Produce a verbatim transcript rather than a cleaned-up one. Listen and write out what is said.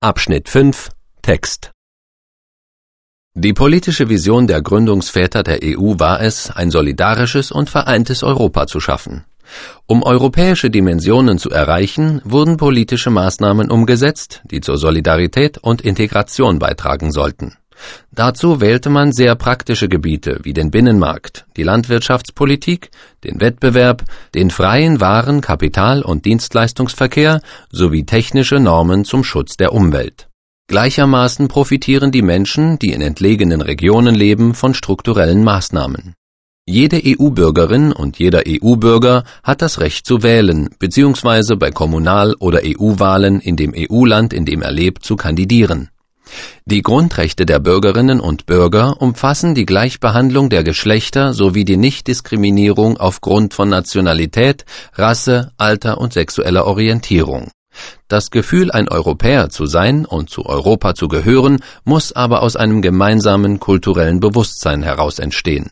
Abschnitt fünf Text Die politische Vision der Gründungsväter der E U war es, ein solidarisches und vereintes Europa zu schaffen. Um europäische Dimensionen zu erreichen, wurden politische Maßnahmen umgesetzt, die zur Solidarität und Integration beitragen sollten. Dazu wählte man sehr praktische Gebiete wie den Binnenmarkt, die Landwirtschaftspolitik, den Wettbewerb, den freien Waren-, Kapital- und Dienstleistungsverkehr sowie technische Normen zum Schutz der Umwelt. Gleichermaßen profitieren die Menschen, die in entlegenen Regionen leben, von strukturellen Maßnahmen. Jede E U-Bürgerin und jeder E U-Bürger hat das Recht zu wählen bzw. bei Kommunal- oder E U-Wahlen in dem E U-Land, in dem er lebt, zu kandidieren. Die Grundrechte der Bürgerinnen und Bürger umfassen die Gleichbehandlung der Geschlechter sowie die Nichtdiskriminierung aufgrund von Nationalität, Rasse, Alter und sexueller Orientierung. Das Gefühl, ein Europäer zu sein und zu Europa zu gehören, muss aber aus einem gemeinsamen kulturellen Bewusstsein heraus entstehen.